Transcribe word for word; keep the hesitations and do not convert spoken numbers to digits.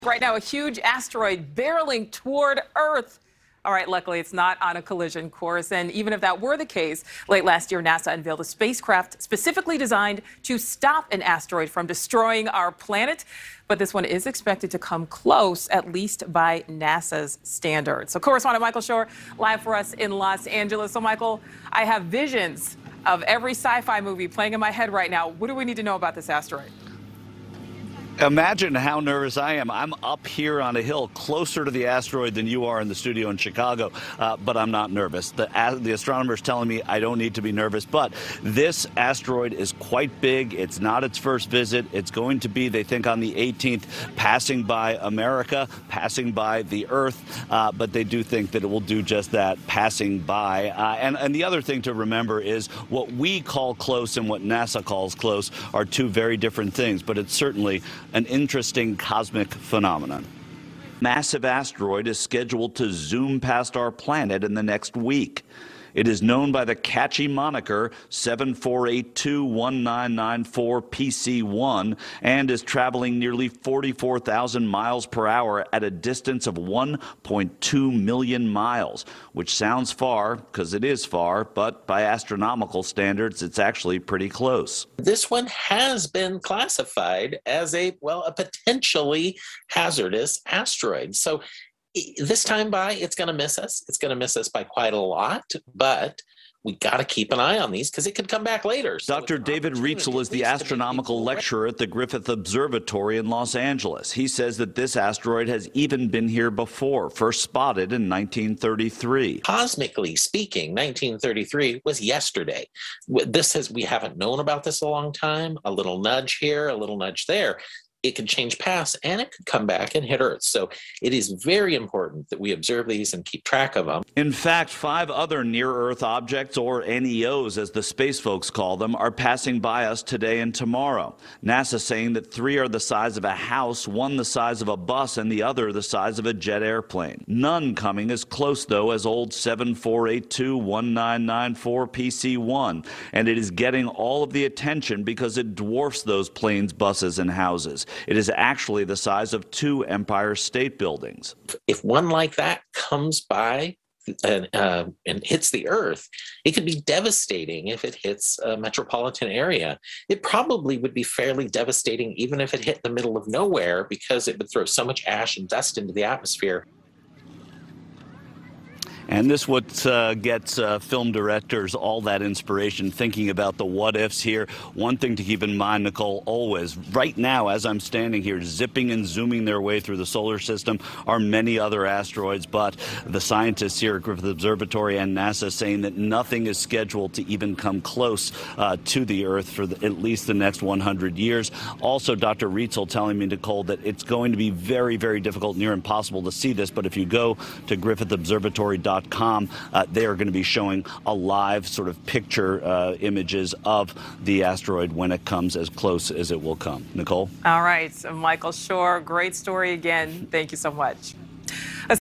Right now, a huge asteroid barreling toward Earth. All right, luckily it's not on a collision course. And even if that were the case, late last year, NASA unveiled a spacecraft specifically designed to stop an asteroid from destroying our planet. But this one is expected to come close, at least by NASA's standards. So correspondent Michael Shore live for us in Los Angeles. So Michael, I have visions of every sci-fi movie playing in my head right now. What do we need to know about this asteroid? Imagine how nervous I am. I'm up here on a hill closer to the asteroid than you are in the studio in Chicago, uh, but I'm not nervous. The, uh, the astronomer's telling me I don't need to be nervous, but this asteroid is quite big. It's not its first visit. It's going to be, they think, on the eighteenth, passing by America, passing by the Earth, uh, but they do think that it will do just that, passing by. Uh, and, and the other thing to remember is what we call close and what NASA calls close are two very different things, but it's certainly an interesting cosmic phenomenon. Massive asteroid is scheduled to zoom past our planet in the next week. It is known by the catchy moniker seven four eight two, one nine nine four P C one and is traveling nearly forty-four thousand miles per hour at a distance of one point two million miles, which sounds far because it is far, but by astronomical standards, it's actually pretty close. This one has been classified as a, well, a potentially hazardous asteroid. So this time by, it's going to miss us. It's going to miss us by quite a lot, but we got to keep an eye on these because it could come back later. So Doctor David Reitzel is the astronomical lecturer at the Griffith Observatory in Los Angeles. He says that this asteroid has even been here before, first spotted in nineteen thirty-three. Cosmically speaking, nineteen thirty-three was yesterday. This has, we haven't known about this a long time. A little nudge here, a little nudge there. It could change paths and it could come back and hit Earth. So it is very important that we observe these and keep track of them. In fact, five other near-Earth objects, or N E Os as the space folks call them, are passing by us today and tomorrow. NASA saying that three are the size of a house, one the size of a bus, and the other the size of a jet airplane. None coming as close, though, as old seven four eight two, one nine nine four P C one. And it is getting all of the attention because it dwarfs those planes, buses, and houses. It is actually the size of two Empire State Buildings. If one like that comes by and, uh, and hits the Earth, it could be devastating if it hits a metropolitan area. It probably would be fairly devastating even if it hit the middle of nowhere because it would throw so much ash and dust into the atmosphere. And this what uh, gets uh, film directors all that inspiration, thinking about the what-ifs here. One thing to keep in mind, Nicole, always, right now, as I'm standing here, zipping and zooming their way through the solar system are many other asteroids, but the scientists here at Griffith Observatory and NASA saying that nothing is scheduled to even come close uh, to the Earth for the, at least the next one hundred years. Also, Doctor Reitzel telling me, Nicole, that it's going to be very, very difficult, near impossible to see this, but if you go to griffith observatory dot com, uh, they are going to be showing a live sort of picture uh, images of the asteroid when it comes as close as it will come. Nicole? All right. So Michael Shore, great story again. Thank you so much.